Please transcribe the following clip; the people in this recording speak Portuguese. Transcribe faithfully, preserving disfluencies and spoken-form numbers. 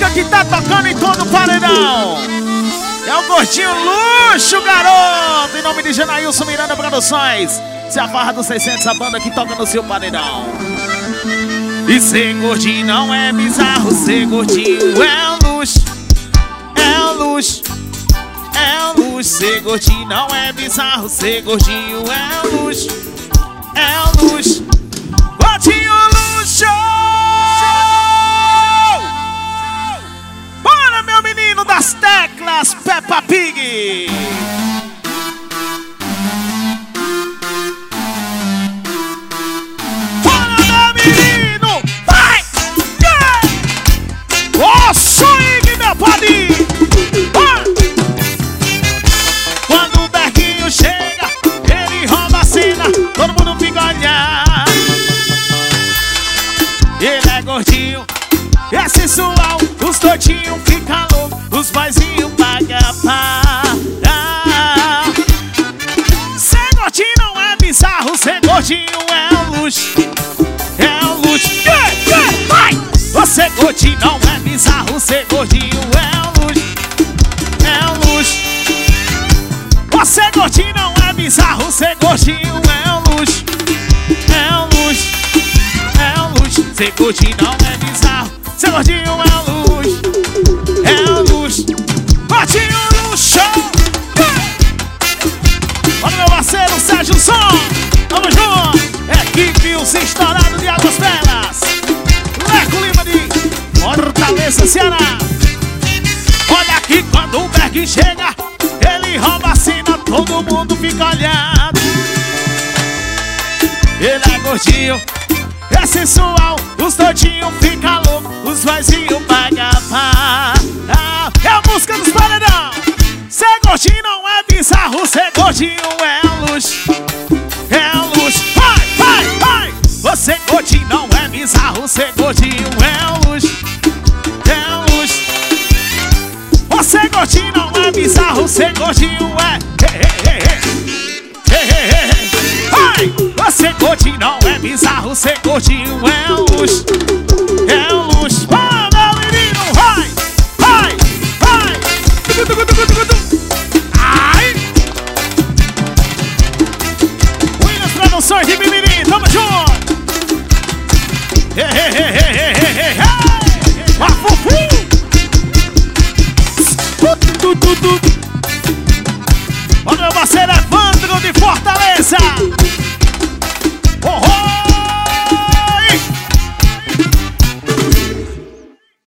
que tá tocando em todo o paredão. É o Gordinho Luxo, garoto. Em nome de Janailson Miranda Produções. Se a farra dos seiscentos, a banda que toca no seu paredão. E ser gordinho não é bizarro, ser gordinho é luxo. É luxo, é luxo. Ser gordinho não é bizarro, ser gordinho é luxo. É luxo, gordinho luxo. Bora, meu menino das teclas, Peppa Pig. Swing, meu padrinho! Ah! Quando o Berguinho chega, ele rouba a cena, todo mundo fica olhar. Ele é gordinho, é sensual, os doidinhos ficam loucos, os paizinhos pagam pá. Ah! Ser gordinho não é bizarro, ser gordinho é luxo. É luxo. Yeah, yeah, vai! Você gordinho não é bizarro, ser gordinho é luxo. É luxo. Você gordinho não é bizarro, ser gordinho é luxo. É luxo. É luxo. Ser gordinho não é bizarro, ser gordinho é luxo. É luxo. Gordinho luxo. Olha meu parceiro Sérgio Som. Vamos junto. Equipe Os Estourados de Águas Belas. Leco Lima de Fortaleza, Ceará. Olha aqui, quando o Berg chega, ele rouba a cena, todo mundo fica olhando. Ele é gordinho, é sensual, os doidinhos ficam loucos, os vaizinhos pagam pá. Ah, é a música dos paredão. Ser gordinho não é bizarro, ser gordinho é luxo. É luxo, vai, vai, vai. Você gordinho não é bizarro, ser gordinho é luxo. É luxo. Você gordinho não é bizarro, ser gordinho é. Vai! Você gordinho não é bizarro, ser gordinho é luxo. É luxo. Vai, meu menino, vai! Vai! Vai! Ai! Williams Produções de Mimimi, tamo junto! Olha meu parceiro Evandro de Fortaleza.